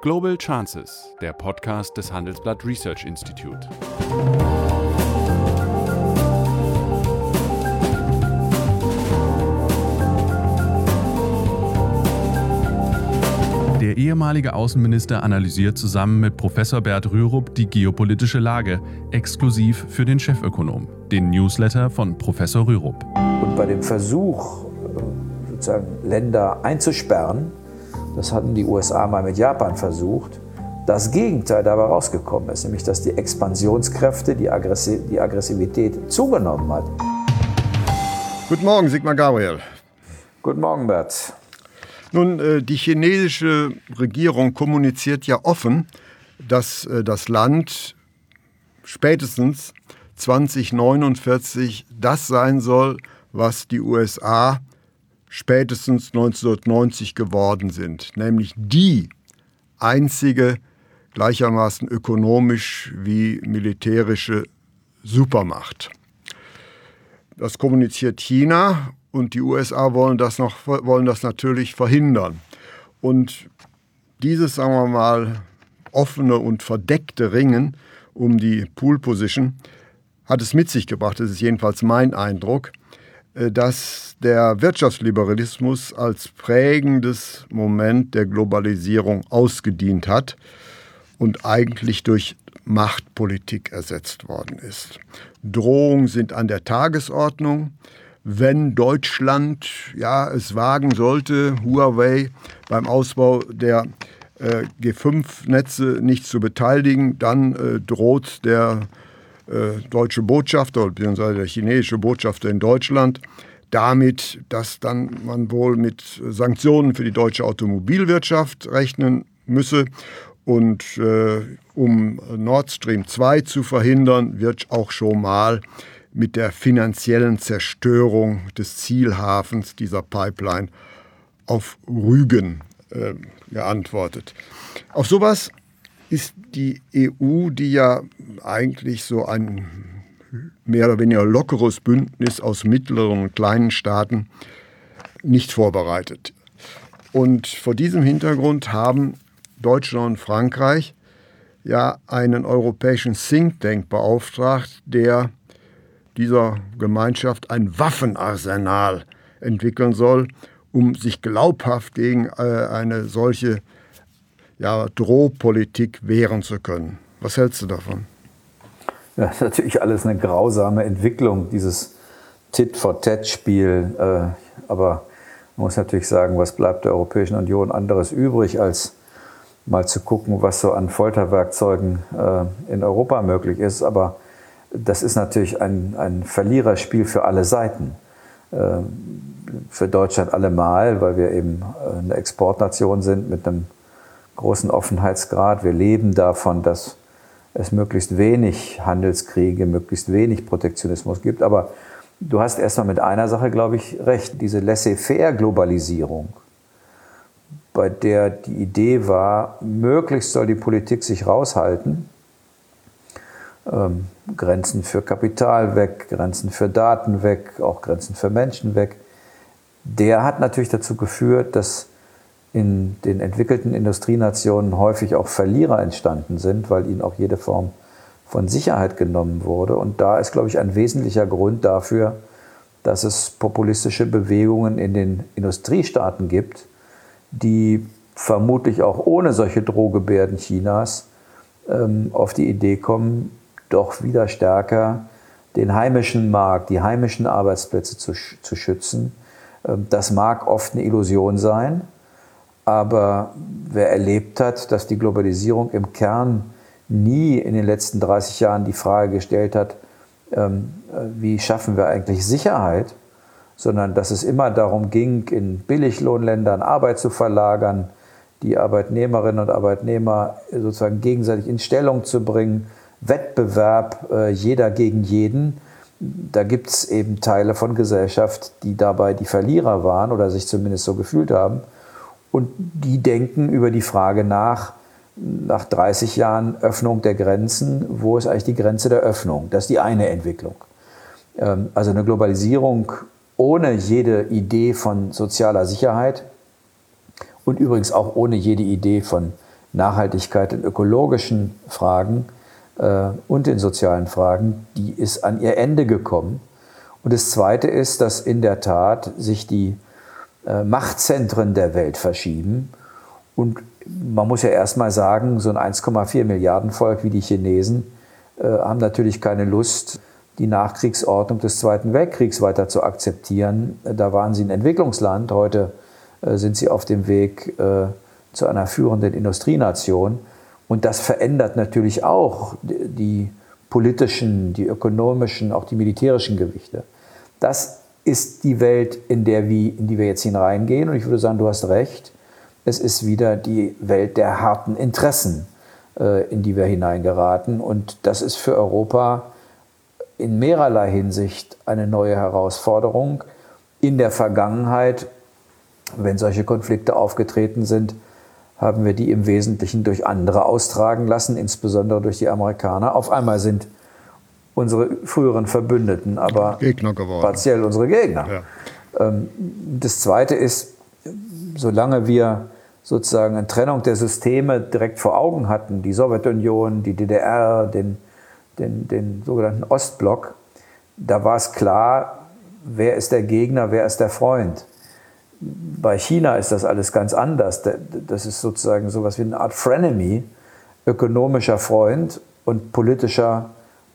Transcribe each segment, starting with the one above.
Global Chances, der Podcast des Handelsblatt Research Institute. Der ehemalige Außenminister analysiert zusammen mit Professor Bert Rürup die geopolitische Lage, exklusiv für den Chefökonom, den Newsletter von Professor Rürup. Und bei dem Versuch, sozusagen Länder einzusperren, das hatten die USA mal mit Japan versucht, das Gegenteil dabei rausgekommen ist, nämlich dass die Expansionskräfte, die Aggressivität zugenommen hat. Guten Morgen, Sigmar Gabriel. Guten Morgen, Bert. Nun, die chinesische Regierung kommuniziert ja offen, dass das Land spätestens 2049 das sein soll, was die USA spätestens 1990 geworden sind, nämlich die einzige gleichermaßen ökonomisch wie militärische Supermacht. Das kommuniziert China und die USA wollen das natürlich verhindern. Und dieses, sagen wir mal, offene und verdeckte Ringen um die Pole Position hat es mit sich gebracht, das ist jedenfalls mein Eindruck, dass der Wirtschaftsliberalismus als prägendes Moment der Globalisierung ausgedient hat und eigentlich durch Machtpolitik ersetzt worden ist. Drohungen sind an der Tagesordnung. Wenn Deutschland es wagen sollte, Huawei beim Ausbau der G5-Netze nicht zu beteiligen, dann droht der deutsche Botschafter bzw. der chinesische Botschafter in Deutschland damit, dass dann man wohl mit Sanktionen für die deutsche Automobilwirtschaft rechnen müsse. Und um Nord Stream 2 zu verhindern, wird auch schon mal mit der finanziellen Zerstörung des Zielhafens dieser Pipeline auf Rügen geantwortet. Auf sowas ist die EU, die ja eigentlich so ein mehr oder weniger lockeres Bündnis aus mittleren und kleinen Staaten, nicht vorbereitet. Und vor diesem Hintergrund haben Deutschland und Frankreich ja einen europäischen Think Tank beauftragt, der dieser Gemeinschaft ein Waffenarsenal entwickeln soll, um sich glaubhaft gegen eine solche Drohpolitik wehren zu können. Was hältst du davon? Ja, das ist natürlich alles eine grausame Entwicklung, dieses Tit-for-Tat-Spiel. Aber man muss natürlich sagen, was bleibt der Europäischen Union anderes übrig, als mal zu gucken, was so an Folterwerkzeugen in Europa möglich ist. Aber das ist natürlich ein Verliererspiel für alle Seiten. Für Deutschland allemal, weil wir eben eine Exportnation sind mit einem großen Offenheitsgrad. Wir leben davon, dass es möglichst wenig Handelskriege, möglichst wenig Protektionismus gibt. Aber du hast erstmal mit einer Sache, glaube ich, recht. Diese Laissez-faire-Globalisierung, bei der die Idee war, möglichst soll die Politik sich raushalten. Grenzen für Kapital weg, Grenzen für Daten weg, auch Grenzen für Menschen weg. Der hat natürlich dazu geführt, dass in den entwickelten Industrienationen häufig auch Verlierer entstanden sind, weil ihnen auch jede Form von Sicherheit genommen wurde. Und da ist, glaube ich, ein wesentlicher Grund dafür, dass es populistische Bewegungen in den Industriestaaten gibt, die vermutlich auch ohne solche Drohgebärden Chinas auf die Idee kommen, doch wieder stärker den heimischen Markt, die heimischen Arbeitsplätze zu schützen. Das mag oft eine Illusion sein, aber wer erlebt hat, dass die Globalisierung im Kern nie in den letzten 30 Jahren die Frage gestellt hat, wie schaffen wir eigentlich Sicherheit, sondern dass es immer darum ging, in Billiglohnländern Arbeit zu verlagern, die Arbeitnehmerinnen und Arbeitnehmer sozusagen gegenseitig in Stellung zu bringen, Wettbewerb, jeder gegen jeden. Da gibt es eben Teile von Gesellschaft, die dabei die Verlierer waren oder sich zumindest so gefühlt haben. Und die denken über die Frage nach 30 Jahren Öffnung der Grenzen, wo ist eigentlich die Grenze der Öffnung? Das ist die eine Entwicklung. Also eine Globalisierung ohne jede Idee von sozialer Sicherheit und übrigens auch ohne jede Idee von Nachhaltigkeit in ökologischen Fragen und in sozialen Fragen, die ist an ihr Ende gekommen. Und das Zweite ist, dass in der Tat sich die Machtzentren der Welt verschieben. Und man muss ja erstmal sagen, so ein 1,4 Milliarden Volk wie die Chinesen haben natürlich keine Lust, die Nachkriegsordnung des Zweiten Weltkriegs weiter zu akzeptieren. Da waren sie ein Entwicklungsland, heute sind sie auf dem Weg zu einer führenden Industrienation. Und das verändert natürlich auch die politischen, die ökonomischen, auch die militärischen Gewichte. Das ist die Welt, in die wir jetzt hineingehen. Und ich würde sagen, du hast recht, es ist wieder die Welt der harten Interessen, in die wir hineingeraten. Und das ist für Europa in mehrerlei Hinsicht eine neue Herausforderung. In der Vergangenheit, wenn solche Konflikte aufgetreten sind, haben wir die im Wesentlichen durch andere austragen lassen, insbesondere durch die Amerikaner. Auf einmal sind unsere früheren Verbündeten aber Gegner geworden. Partiell unsere Gegner. Ja. Das Zweite ist, solange wir sozusagen eine Trennung der Systeme direkt vor Augen hatten, die Sowjetunion, die DDR, den sogenannten Ostblock, da war es klar, wer ist der Gegner, wer ist der Freund. Bei China ist das alles ganz anders. Das ist sozusagen sowas wie eine Art Frenemy, ökonomischer Freund und politischer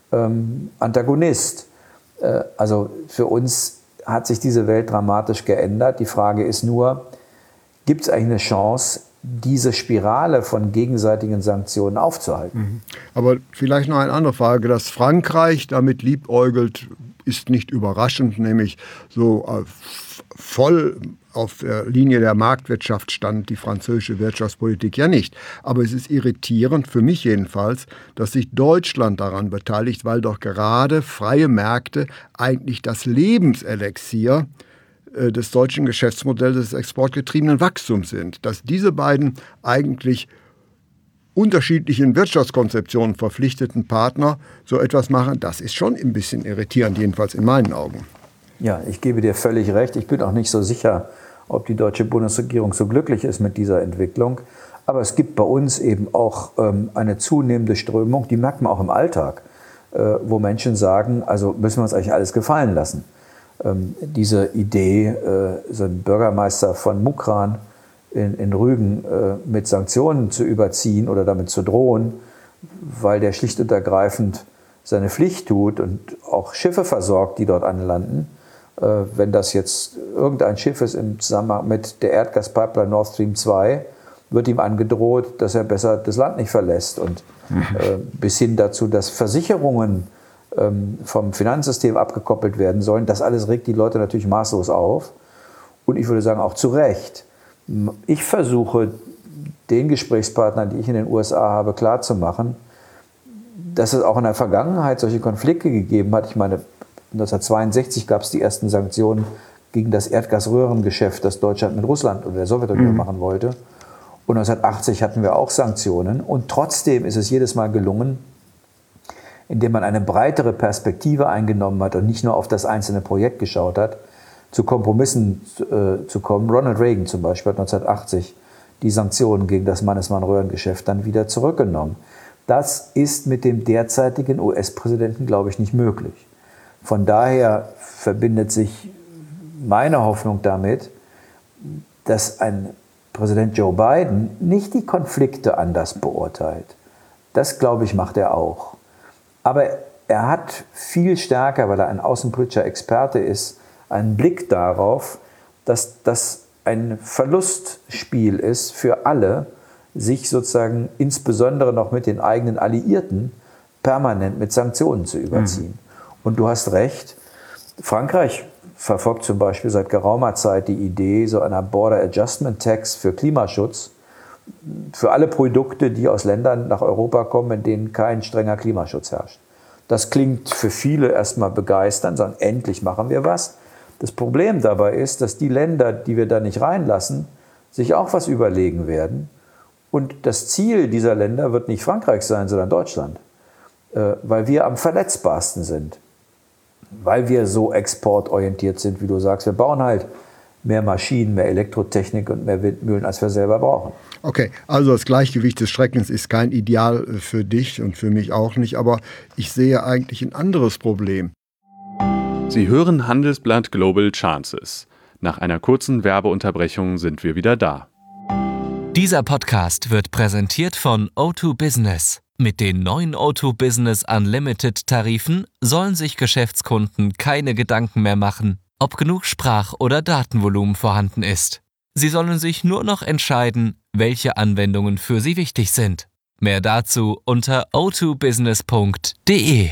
Antagonist. Also für uns hat sich diese Welt dramatisch geändert. Die Frage ist nur, gibt es eigentlich eine Chance, diese Spirale von gegenseitigen Sanktionen aufzuhalten? Aber vielleicht noch eine andere Frage, dass Frankreich damit liebäugelt, ist nicht überraschend, nämlich so voll auf der Linie der Marktwirtschaft stand die französische Wirtschaftspolitik ja nicht. Aber es ist irritierend, für mich jedenfalls, dass sich Deutschland daran beteiligt, weil doch gerade freie Märkte eigentlich das Lebenselixier des deutschen Geschäftsmodells des exportgetriebenen Wachstums sind. Dass diese beiden eigentlich unterschiedlichen Wirtschaftskonzeptionen verpflichteten Partner so etwas machen, das ist schon ein bisschen irritierend, jedenfalls in meinen Augen. Ja, ich gebe dir völlig recht. Ich bin auch nicht so sicher, ob die deutsche Bundesregierung so glücklich ist mit dieser Entwicklung. Aber es gibt bei uns eben auch eine zunehmende Strömung, die merkt man auch im Alltag, wo Menschen sagen, also müssen wir uns eigentlich alles gefallen lassen. Diese Idee, so einen Bürgermeister von Mukran in Rügen mit Sanktionen zu überziehen oder damit zu drohen, weil der schlicht und ergreifend seine Pflicht tut und auch Schiffe versorgt, die dort anlanden. Wenn das jetzt irgendein Schiff ist im Zusammenhang mit der Erdgaspipeline Nord Stream 2, wird ihm angedroht, dass er besser das Land nicht verlässt. Und bis hin dazu, dass Versicherungen vom Finanzsystem abgekoppelt werden sollen. Das alles regt die Leute natürlich maßlos auf. Und ich würde sagen, auch zu Recht. Ich versuche, den Gesprächspartnern, die ich in den USA habe, klarzumachen, dass es auch in der Vergangenheit solche Konflikte gegeben hat. Ich meine, 1962 gab es die ersten Sanktionen gegen das Erdgasröhrengeschäft, das Deutschland mit Russland oder der Sowjetunion machen wollte. Und 1980 hatten wir auch Sanktionen. Und trotzdem ist es jedes Mal gelungen, indem man eine breitere Perspektive eingenommen hat und nicht nur auf das einzelne Projekt geschaut hat, zu Kompromissen zu kommen. Ronald Reagan zum Beispiel hat 1980 die Sanktionen gegen das Mannesmann-Röhrengeschäft dann wieder zurückgenommen. Das ist mit dem derzeitigen US-Präsidenten, glaube ich, nicht möglich. Von daher verbindet sich meine Hoffnung damit, dass ein Präsident Joe Biden nicht die Konflikte anders beurteilt. Das, glaube ich, macht er auch. Aber er hat viel stärker, weil er ein außenpolitischer Experte ist, einen Blick darauf, dass das ein Verlustspiel ist für alle, sich sozusagen insbesondere noch mit den eigenen Alliierten permanent mit Sanktionen zu überziehen. Und du hast recht, Frankreich verfolgt zum Beispiel seit geraumer Zeit die Idee so einer Border Adjustment Tax für Klimaschutz, für alle Produkte, die aus Ländern nach Europa kommen, in denen kein strenger Klimaschutz herrscht. Das klingt für viele erstmal begeisternd, sagen, endlich machen wir was. Das Problem dabei ist, dass die Länder, die wir da nicht reinlassen, sich auch was überlegen werden. Und das Ziel dieser Länder wird nicht Frankreich sein, sondern Deutschland. Weil wir am verletzbarsten sind. Weil wir so exportorientiert sind, wie du sagst. Wir bauen halt mehr Maschinen, mehr Elektrotechnik und mehr Windmühlen, als wir selber brauchen. Okay, also das Gleichgewicht des Schreckens ist kein Ideal für dich und für mich auch nicht, aber ich sehe eigentlich ein anderes Problem. Sie hören Handelsblatt Global Chances. Nach einer kurzen Werbeunterbrechung sind wir wieder da. Dieser Podcast wird präsentiert von O2 Business. Mit den neuen O2 Business Unlimited Tarifen sollen sich Geschäftskunden keine Gedanken mehr machen, ob genug Sprach- oder Datenvolumen vorhanden ist. Sie sollen sich nur noch entscheiden, welche Anwendungen für sie wichtig sind. Mehr dazu unter o2business.de.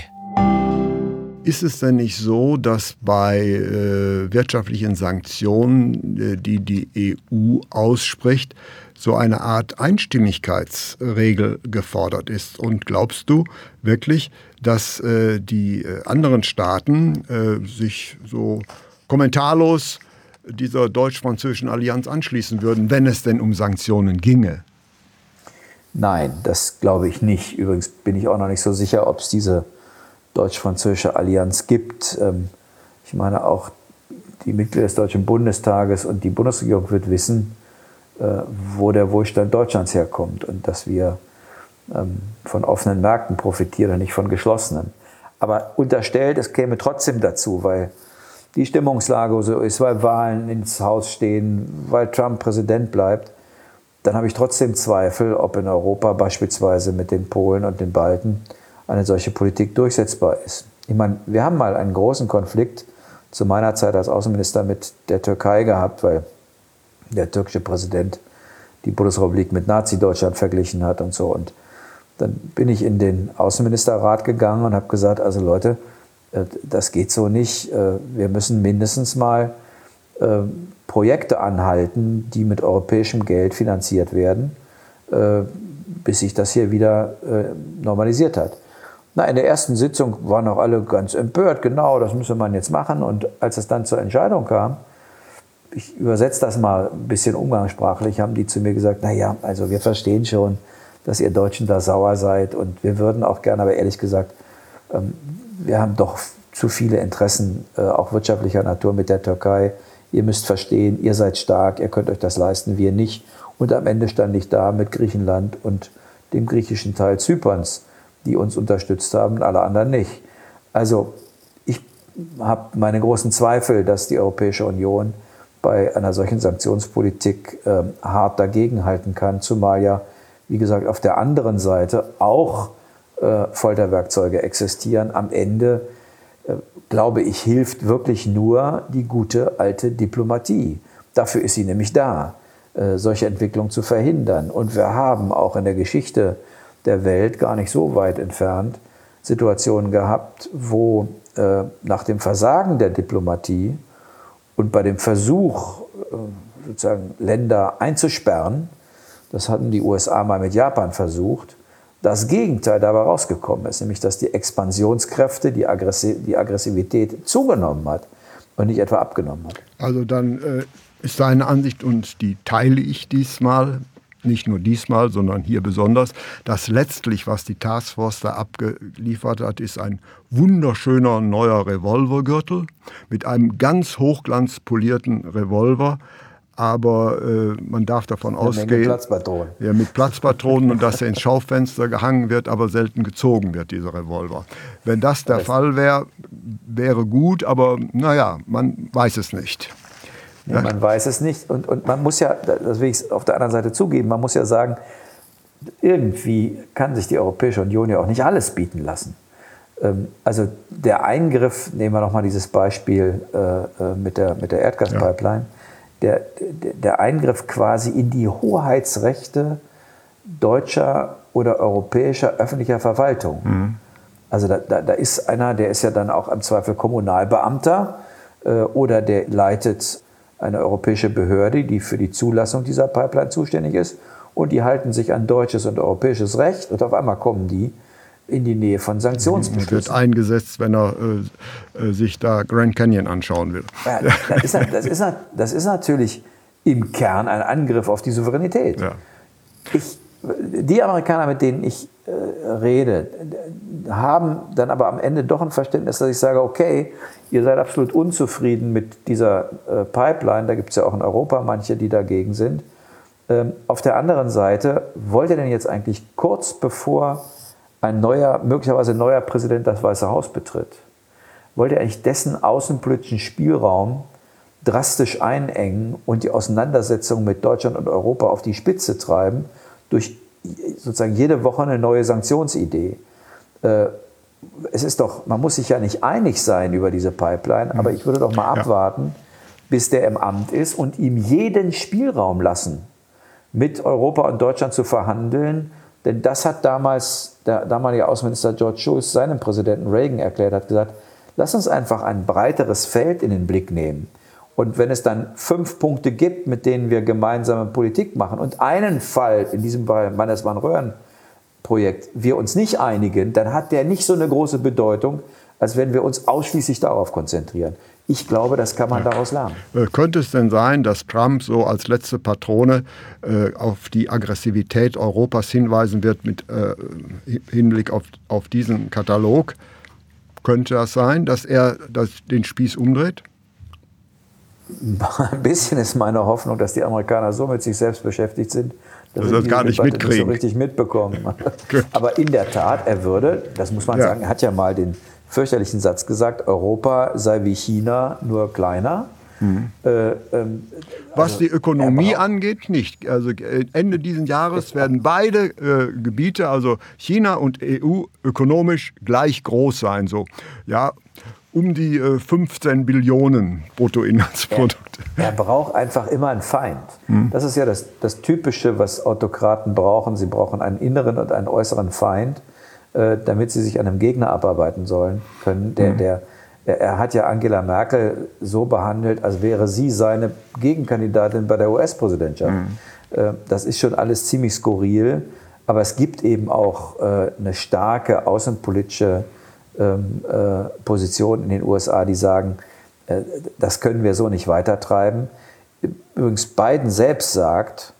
Ist es denn nicht so, dass bei wirtschaftlichen Sanktionen, die die EU ausspricht, so eine Art Einstimmigkeitsregel gefordert ist? Und glaubst du wirklich, dass die anderen Staaten sich so kommentarlos dieser deutsch-französischen Allianz anschließen würden, wenn es denn um Sanktionen ginge? Nein, das glaube ich nicht. Übrigens bin ich auch noch nicht so sicher, ob es diese deutsch-französische Allianz gibt. Ich meine, auch die Mitglieder des Deutschen Bundestages und die Bundesregierung wird wissen, wo der Wohlstand Deutschlands herkommt und dass wir von offenen Märkten profitieren und nicht von geschlossenen. Aber unterstellt, es käme trotzdem dazu, weil die Stimmungslage so ist, weil Wahlen ins Haus stehen, weil Trump Präsident bleibt, dann habe ich trotzdem Zweifel, ob in Europa beispielsweise mit den Polen und den Balten eine solche Politik durchsetzbar ist. Ich meine, wir haben mal einen großen Konflikt zu meiner Zeit als Außenminister mit der Türkei gehabt, weil der türkische Präsident die Bundesrepublik mit Nazi-Deutschland verglichen hat und so. Und dann bin ich in den Außenministerrat gegangen und habe gesagt, also Leute, das geht so nicht. Wir müssen mindestens mal Projekte anhalten, die mit europäischem Geld finanziert werden, bis sich das hier wieder normalisiert hat. Na, in der ersten Sitzung waren auch alle ganz empört, genau, das müsse man jetzt machen. Und als es dann zur Entscheidung kam, ich übersetze das mal ein bisschen umgangssprachlich, haben die zu mir gesagt, naja, also wir verstehen schon, dass ihr Deutschen da sauer seid und wir würden auch gerne, aber ehrlich gesagt, wir haben doch zu viele Interessen, auch wirtschaftlicher Natur mit der Türkei. Ihr müsst verstehen, ihr seid stark, ihr könnt euch das leisten, wir nicht. Und am Ende stand ich da mit Griechenland und dem griechischen Teil Zyperns, die uns unterstützt haben, alle anderen nicht. Also ich habe meine großen Zweifel, dass die Europäische Union bei einer solchen Sanktionspolitik hart dagegenhalten kann, zumal ja, wie gesagt, auf der anderen Seite auch Folterwerkzeuge existieren. Am Ende, glaube ich, hilft wirklich nur die gute alte Diplomatie. Dafür ist sie nämlich da, solche Entwicklungen zu verhindern. Und wir haben auch in der Geschichte der Welt gar nicht so weit entfernt Situationen gehabt, wo nach dem Versagen der Diplomatie und bei dem Versuch, sozusagen Länder einzusperren, das hatten die USA mal mit Japan versucht, das Gegenteil dabei rausgekommen ist, nämlich dass die Expansionskräfte, die Aggressivität zugenommen hat und nicht etwa abgenommen hat. Also dann ist deine Ansicht, und die teile ich diesmal, nicht nur diesmal, sondern hier besonders, dass letztlich, was die Taskforce da abgeliefert hat, ist ein wunderschöner neuer Revolvergürtel mit einem ganz hochglanzpolierten Revolver. Aber man darf davon ausgehen, Platzpatronen. Ja, mit Platzpatronen und dass er ins Schaufenster gehangen wird, aber selten gezogen wird, dieser Revolver. Wenn das der Fall wäre, wäre gut, aber naja, man weiß es nicht. Nee, ja? Man weiß es nicht und man muss ja, das will ich auf der anderen Seite zugeben, man muss ja sagen, irgendwie kann sich die Europäische Union ja auch nicht alles bieten lassen. Also der Eingriff, nehmen wir nochmal dieses Beispiel mit der Erdgaspipeline, der Eingriff quasi in die Hoheitsrechte deutscher oder europäischer öffentlicher Verwaltung. Mhm. Also da ist einer, der ist ja dann auch im Zweifel Kommunalbeamter oder der leitet eine europäische Behörde, die für die Zulassung dieser Pipeline zuständig ist, und die halten sich an deutsches und europäisches Recht und auf einmal kommen die in die Nähe von Sanktionsbeschlüssen. Wird eingesetzt, wenn er sich da Grand Canyon anschauen will. Ja, das ist natürlich im Kern ein Angriff auf die Souveränität. Ja. Die Amerikaner, mit denen ich rede, haben dann aber am Ende doch ein Verständnis, dass ich sage, okay, ihr seid absolut unzufrieden mit dieser Pipeline, da gibt es ja auch in Europa manche, die dagegen sind. Auf der anderen Seite, wollt ihr denn jetzt eigentlich kurz bevor möglicherweise ein neuer Präsident das Weiße Haus betritt, wollt ihr eigentlich dessen außenpolitischen Spielraum drastisch einengen und die Auseinandersetzung mit Deutschland und Europa auf die Spitze treiben, durch sozusagen jede Woche eine neue Sanktionsidee? Es ist doch, man muss sich ja nicht einig sein über diese Pipeline, aber ich würde doch mal abwarten, bis der im Amt ist und ihm jeden Spielraum lassen, mit Europa und Deutschland zu verhandeln. Denn das hat damals der damalige Außenminister George Shultz seinem Präsidenten Reagan erklärt, hat gesagt, lass uns einfach ein breiteres Feld in den Blick nehmen. Und wenn es dann 5 Punkte gibt, mit denen wir gemeinsame Politik machen und einen Fall, in diesem Fall Mannesmann-Röhren-Projekt, wir uns nicht einigen, dann hat der nicht so eine große Bedeutung, als wenn wir uns ausschließlich darauf konzentrieren. Ich glaube, das kann man daraus lernen. Könnte es denn sein, dass Trump so als letzte Patrone auf die Aggressivität Europas hinweisen wird mit Hinblick auf diesen Katalog? Könnte das sein, dass er den Spieß umdreht? Ein bisschen ist meine Hoffnung, dass die Amerikaner so mit sich selbst beschäftigt sind, dass sie das gar nicht mitkriegen. Nicht so richtig mitbekommen. Aber in der Tat, er würde, das muss man sagen, er hat ja mal den fürchterlichen Satz gesagt, Europa sei wie China, nur kleiner. Was die Ökonomie angeht, nicht. Also Ende dieses Jahres werden beide Gebiete, also China und EU, ökonomisch gleich groß sein. So, ja, um die 15 Billionen Bruttoinlandsprodukte. Er braucht einfach immer einen Feind. Das ist ja das Typische, was Autokraten brauchen. Sie brauchen einen inneren und einen äußeren Feind, damit sie sich an einem Gegner abarbeiten können. Er hat ja Angela Merkel so behandelt, als wäre sie seine Gegenkandidatin bei der US-Präsidentschaft. Das ist schon alles ziemlich skurril, aber es gibt eben auch eine starke außenpolitische Position in den USA, die sagen, das können wir so nicht weitertreiben. Übrigens Biden selbst sagt,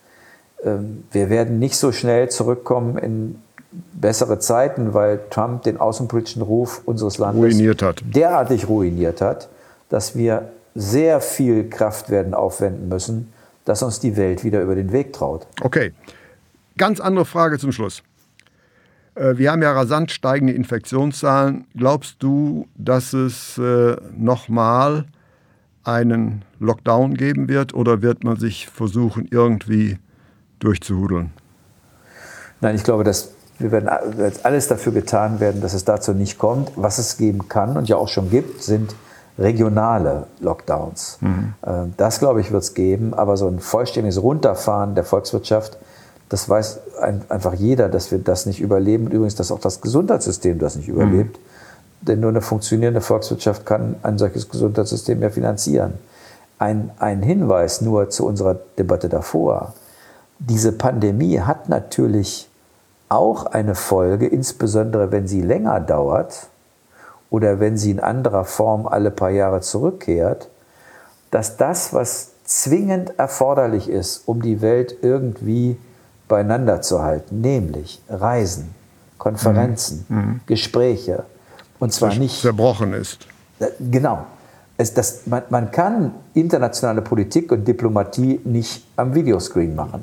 wir werden nicht so schnell zurückkommen in bessere Zeiten, weil Trump den außenpolitischen Ruf unseres Landes derartig ruiniert hat, dass wir sehr viel Kraft werden aufwenden müssen, dass uns die Welt wieder über den Weg traut. Okay, ganz andere Frage zum Schluss. Wir haben ja rasant steigende Infektionszahlen. Glaubst du, dass es nochmal einen Lockdown geben wird oder wird man sich versuchen, irgendwie durchzuhudeln? Nein, ich glaube, dass wir werden alles dafür getan werden, dass es dazu nicht kommt. Was es geben kann und ja auch schon gibt, sind regionale Lockdowns. Das, glaube ich, wird es geben. Aber so ein vollständiges Runterfahren der Volkswirtschaft, das weiß einfach jeder, dass wir das nicht überleben. Und übrigens, dass auch das Gesundheitssystem das nicht überlebt. Denn nur eine funktionierende Volkswirtschaft kann ein solches Gesundheitssystem ja finanzieren. Ein Hinweis nur zu unserer Debatte davor. Diese Pandemie hat natürlich auch eine Folge, insbesondere wenn sie länger dauert oder wenn sie in anderer Form alle paar Jahre zurückkehrt, dass das, was zwingend erforderlich ist, um die Welt irgendwie beieinander zu halten, nämlich Reisen, Konferenzen, Gespräche, und zwar nicht zerbrochen ist. Genau. Man kann internationale Politik und Diplomatie nicht am Videoscreen machen.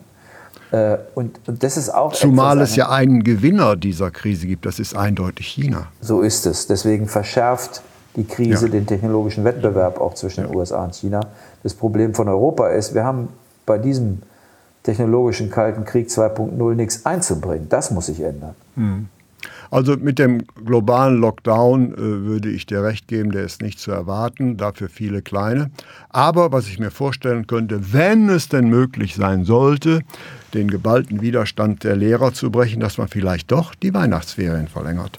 Und das ist auch zumal es ja einen Gewinner dieser Krise gibt, das ist eindeutig China. So ist es. Deswegen verschärft die Krise den technologischen Wettbewerb auch zwischen den USA und China. Das Problem von Europa ist, wir haben bei diesem technologischen Kalten Krieg 2.0 nichts einzubringen. Das muss sich ändern. Also mit dem globalen Lockdown würde ich dir recht geben, der ist nicht zu erwarten, dafür viele kleine. Aber was ich mir vorstellen könnte, wenn es denn möglich sein sollte, den geballten Widerstand der Lehrer zu brechen, dass man vielleicht doch die Weihnachtsferien verlängert.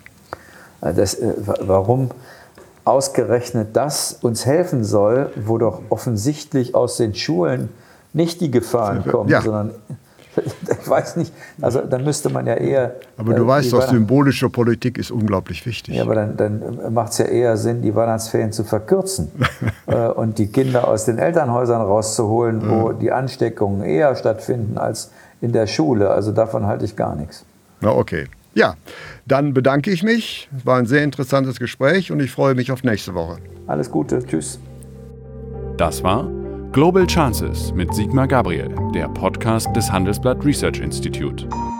Warum ausgerechnet das uns helfen soll, wo doch offensichtlich aus den Schulen nicht die Gefahren kommen, sondern ich weiß nicht, also dann müsste man ja eher... Aber du weißt doch, symbolische Politik ist unglaublich wichtig. Ja, aber dann macht es ja eher Sinn, die Weihnachtsferien zu verkürzen und die Kinder aus den Elternhäusern rauszuholen, wo die Ansteckungen eher stattfinden als in der Schule. Also davon halte ich gar nichts. Na okay. Ja, dann bedanke ich mich. Es war ein sehr interessantes Gespräch und ich freue mich auf nächste Woche. Alles Gute. Tschüss. Das war Global Chances mit Sigmar Gabriel, der Podcast des Handelsblatt Research Institute.